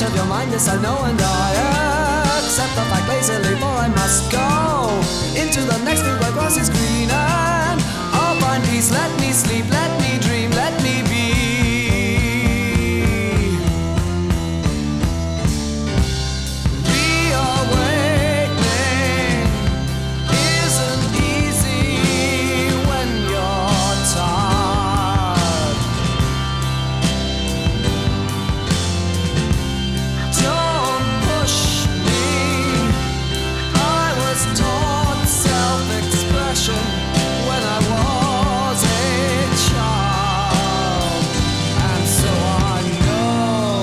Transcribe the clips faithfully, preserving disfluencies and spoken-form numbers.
of your mind, this I know, and I accept the fact lazily, for I must go into the next field where grass is green, and I'll find peace. Let me sleep, let me dream, let me be. Reawakening isn't easy when you're tired. Don't push me. I was taught self-expression when I was a child, and so I know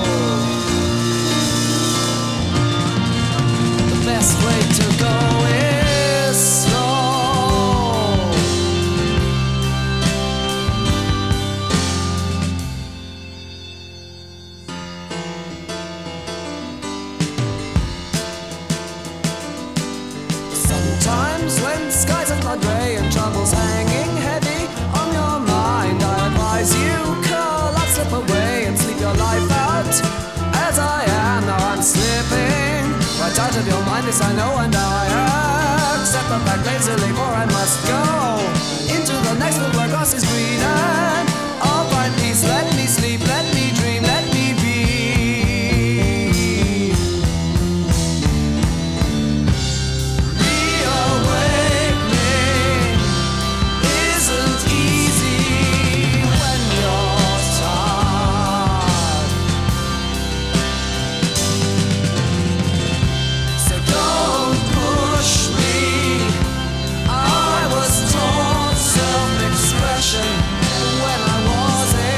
the best way to go is slow. Sometimes when skies are not grey and trouble's hanging heavy on your mind, I advise you curl up, slip away and sleep your life out. As I am, now I'm slipping right out of your mind, this I know, and I accept the fact lazily, for I must go into the next world where grass is green, and I'll find peace. Let me sleep, let me dream, let me be. Reawakening isn't easy when you're tired. So don't push me. I was taught self-expression when I was a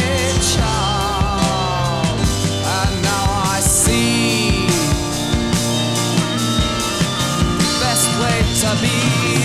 child, and now I see best way to be.